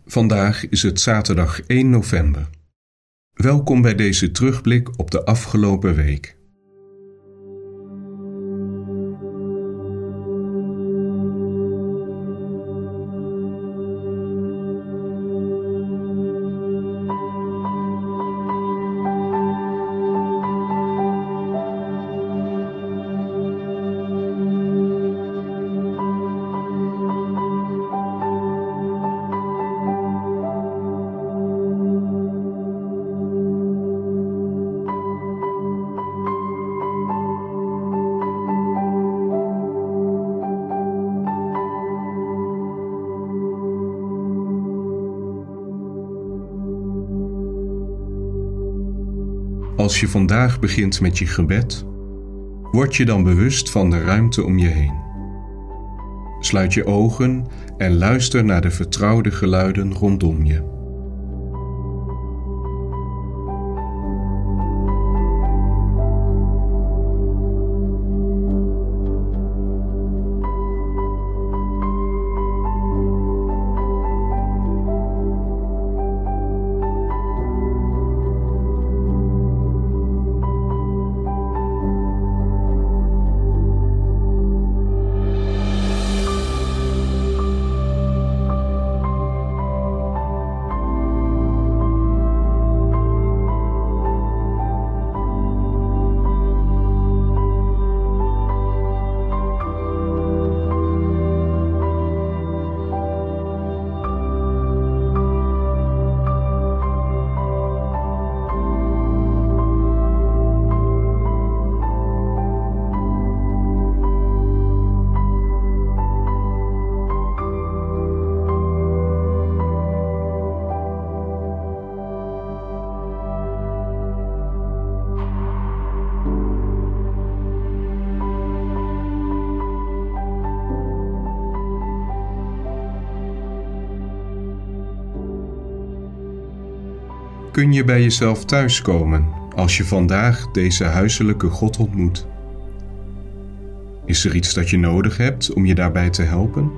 Vandaag is het zaterdag 1 november. Welkom bij deze terugblik op de afgelopen week. Als je vandaag begint met je gebed, word je dan bewust van de ruimte om je heen. Sluit je ogen en luister naar de vertrouwde geluiden rondom je. Kun je bij jezelf thuiskomen als je vandaag deze huiselijke God ontmoet? Is er iets dat je nodig hebt om je daarbij te helpen?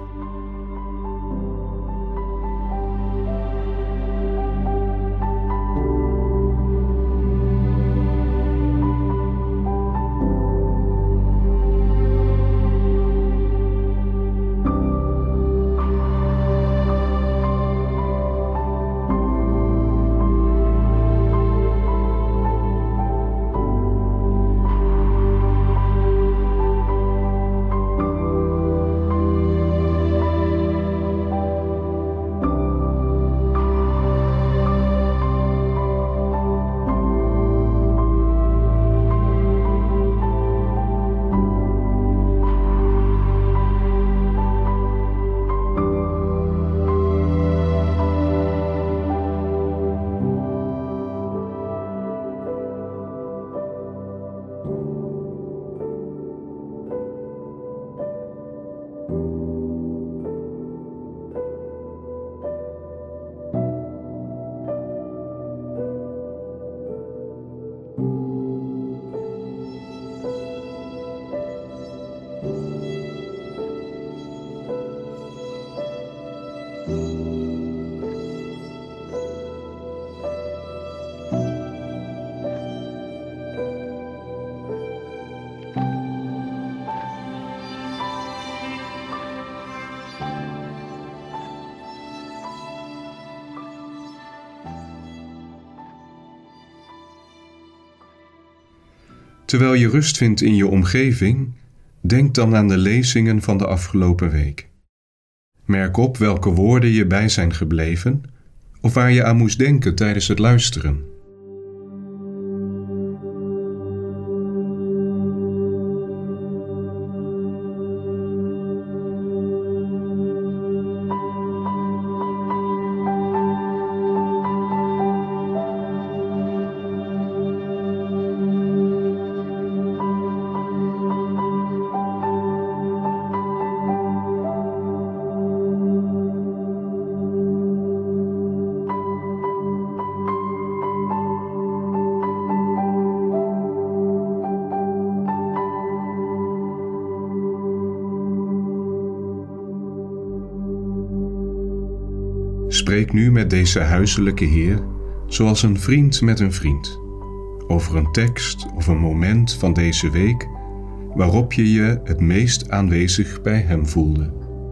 Terwijl je rust vindt in je omgeving, denk dan aan de lezingen van de afgelopen week. Merk op welke woorden je bij zijn gebleven of waar je aan moest denken tijdens het luisteren. Spreek nu met deze huiselijke Heer zoals een vriend met een vriend, over een tekst of een moment van deze week waarop je je het meest aanwezig bij Hem voelde.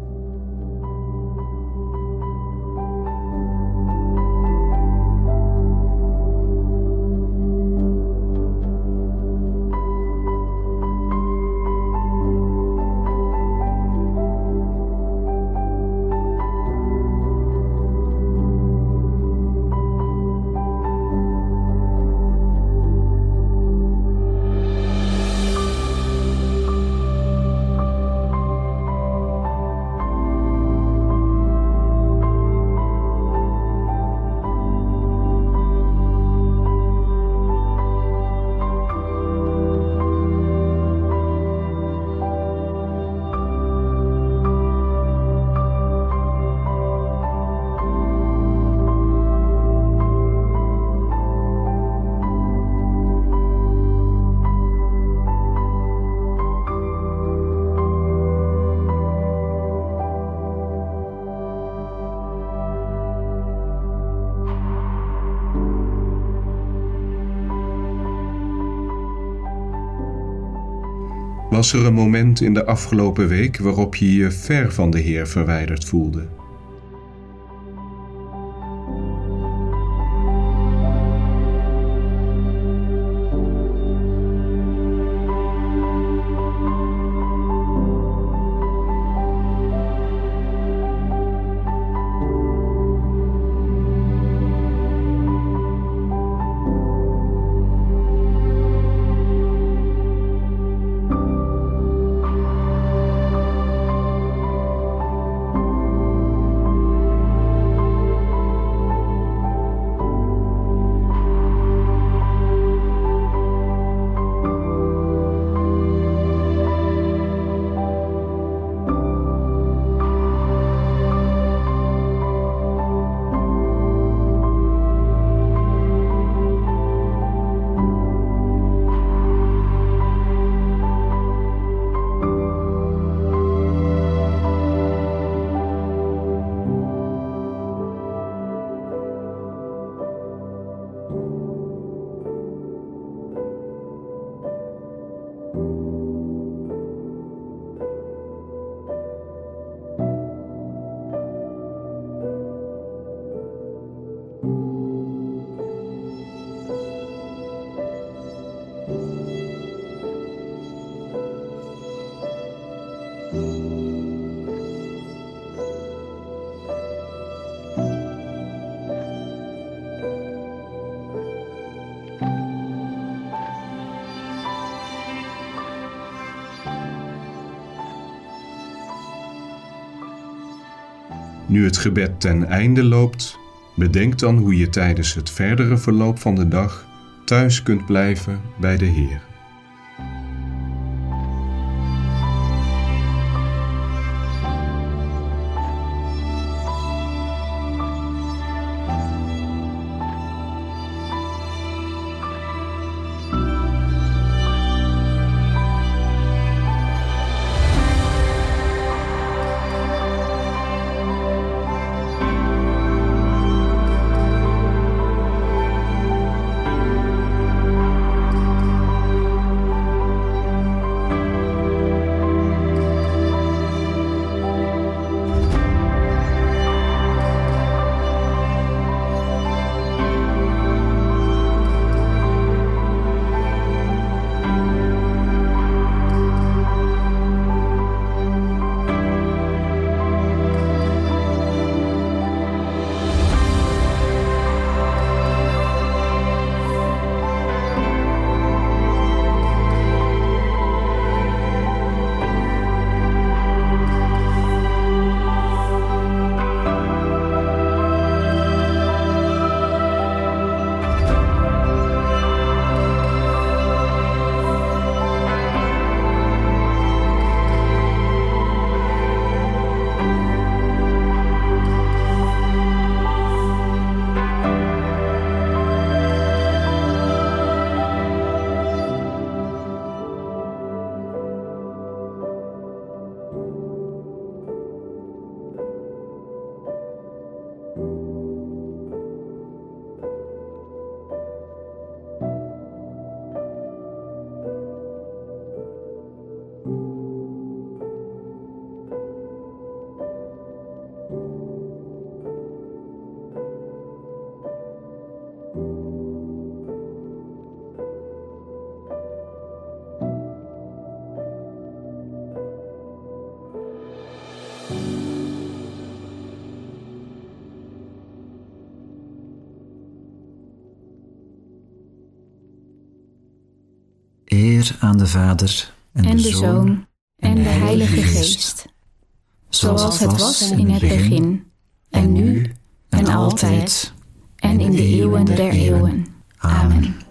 Was er een moment in de afgelopen week waarop je je ver van de Heer verwijderd voelde? Nu het gebed ten einde loopt, bedenk dan hoe je tijdens het verdere verloop van de dag thuis kunt blijven bij de Heer. Eer aan de Vader en de Zoon en de Heilige Geest. Zoals het was in het begin, en nu, en altijd, en in de eeuwen der eeuwen. Amen.